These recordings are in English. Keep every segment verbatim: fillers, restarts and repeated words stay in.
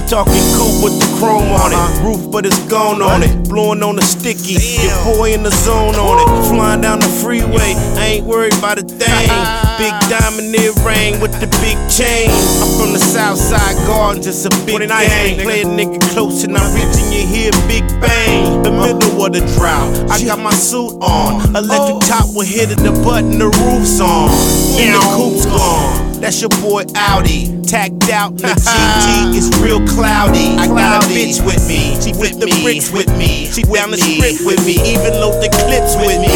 talking coupe with the chrome on it. Roof, but it's gone on it. Blowing on the sticky. Your boy in the zone on it. Flying down the freeway. I ain't worried about a thing. Big diamond earring with the big chain. I'm from the south side garden, just a big gang. Play a nigga close and I'm reaching you here, big bang. The middle of the drought. I got my suit on. Electric top will hit it, the button, the roof's on. And the coupe's gone. That's your boy Audi. Tagged out in the G T, it's real cloudy. I got a bitch with me, she with the bricks with me. She down the strip with me, even load the clips with me.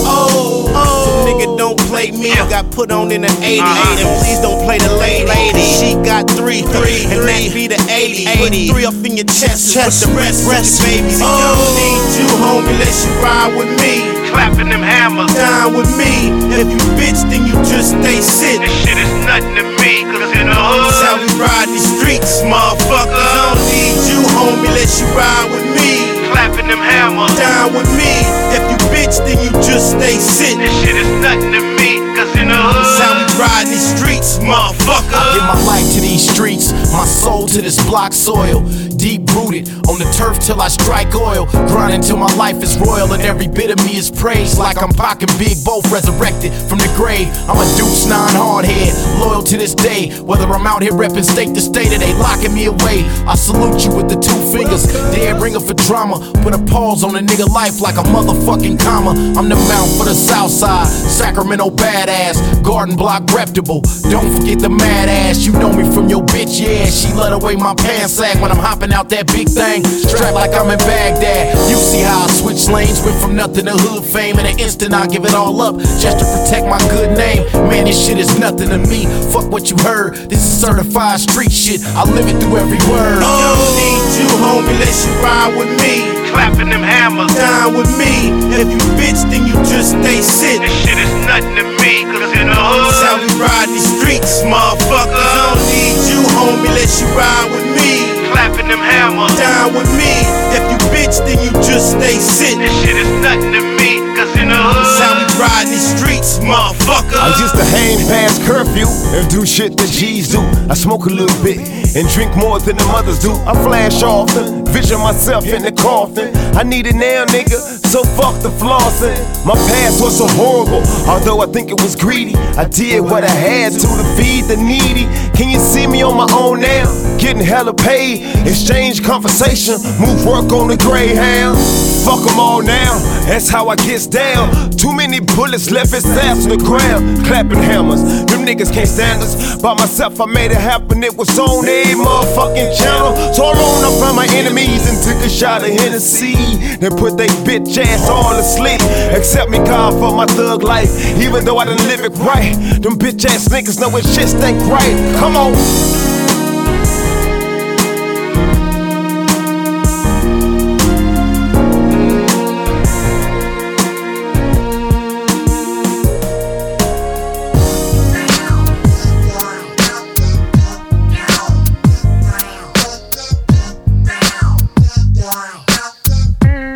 Oh, oh, so nigga don't play me. Got put on in the eighty-eight, and please don't play the lady. She got three, three, and that be the eighty. Put three up in your chest, chest, the rest, rest, baby. Oh, don't need you, homie, let you ride with me. Clapping them hammers, down with me. If you bitch, then you just stay sit. This shit is nothing to me, cause in the hood, that's how we ride these streets, motherfucker. I don't need you, homie, let you ride with me. Clapping them hammers, down with me. If you bitch, then you just stay sit. This shit is nothing to me, cause in the hood, that's how we ride these streets, motherfucker. I give my life to these streets, my soul to this block soil. Deep rooted on the turf till I strike oil. Grinding till my life is royal and every bit of me is praised. Like I'm Pac and Big, both resurrected from the grave. I'm a Deuce nine hard head, loyal to this day. Whether I'm out here repping state to state or they locking me away, I salute you with the two fingers. Dead ringer for drama, put a pause on a nigga life like a motherfucking comma. I'm the mount for the south side, Sacramento badass, Garden Block reputable. Don't forget the mad ass, you know me from your bitch, yeah. She let away my pants sag when I'm hopping out that big thing, strapped like I'm in Baghdad. You see how I switch lanes, went from nothing to hood fame. In an instant I give it all up, just to protect my good name. Man, this shit is nothing to me, fuck what you heard. This is certified street shit, I live it through every word. I don't need you, homie, let you ride with me. Clapping them hammers, down with me. If you bitch, then you just stay sit. This shit is nothing to me, cause in the hood, that's how we ride these streets, motherfucker. I don't need you, homie, let you ride with me. Clapping them hammers, down with me. If you bitch, then you just stay sit. This shit is nothing to me, cause in the hood, that's how we ride these streets, motherfucker. I used to hang past curfew and do shit that G's do. I smoke a little bit and drink more than the mothers do. I flash often, vision myself in the coffin. I need it now, nigga, so fuck the flossing. My past was so horrible, although I think it was greedy. I did what I had to to feed the needy. Can you see me on my own now? Getting hella paid, exchange conversation, move work on the Greyhound. Fuck them all now, that's how I gets down. Too many bullets left his ass on the ground. Clapping hammers, them niggas can't stand us. By myself I made it happen, it was on a motherfucking channel. So alone I found my enemies and took a shot of Hennessy. Then put they bitch ass all asleep. Accept me God for my thug life, even though I didn't live it right. Them bitch ass niggas know it shit stink right. Come on.